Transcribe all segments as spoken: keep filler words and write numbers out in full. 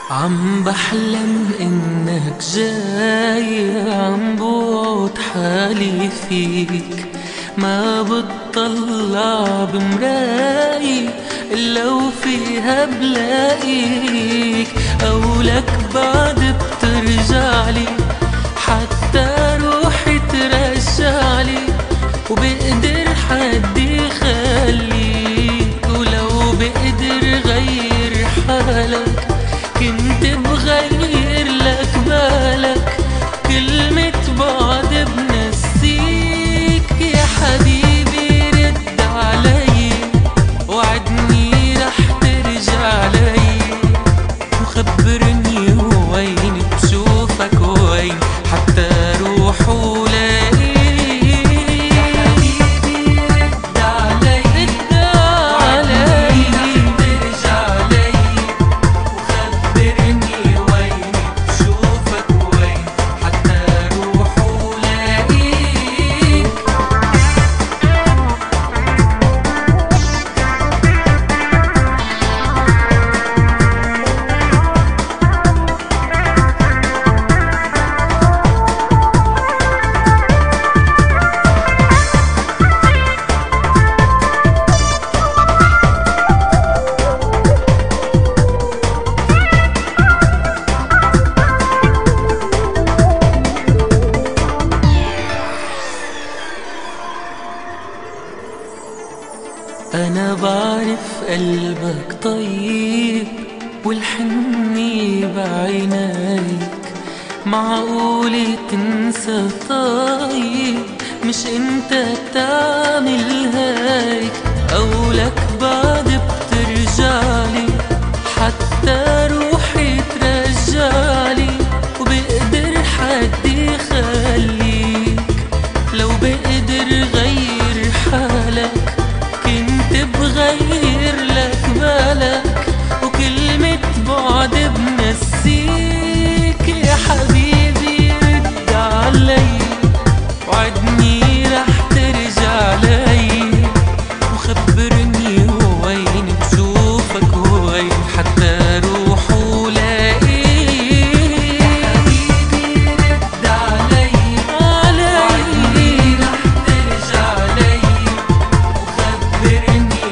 عم بحلم انك جاي، عم بوت حالي فيك، ما بتطلع بمراي الا وفيها بلاقيك، او لك بعد بترجعلي حتى روحي ترجعلي، وبقدر حد يخليك، ولو بقدر غير حالك كنت بغير لك بالك، كلمة بعد بنسيك. يا حبيبي رد علي، وعدني رح ترجع لي، وخبرني وين بشوفك وين حتى روح ولاقيك. أنا بعرف قلبك طيب والحني بعينيك، معقولة تنسى طيب؟ مش انت بتعمل هيك، أو لك بعد بترجعلي حتى روحي ترجعلي، وبقدر حد يخليك، لو بقدر غير حالك بغير لك بالك، وكلمة بعد بنسيك. يا حبيبي رد علي، وعدني رح ترجع لي، وخبرني وين بشوفك وين حتى روح ولاقيك. يا حبيبي رد علي، وعدني رح ترجع لي، وخبرني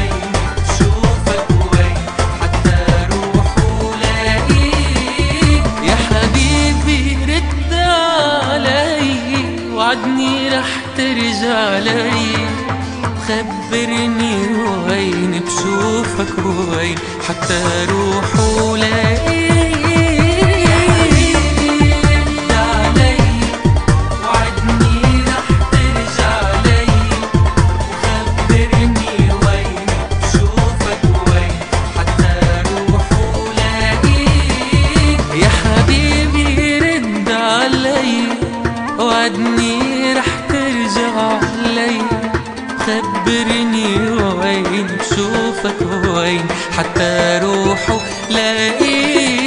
وعدني رح ترجع لي، خبرني وين بشوفك وين حتى روح ولاقيك. وعدني رح ترجع لي، خبرني وين بشوفك وين حتى روح ولاقيك.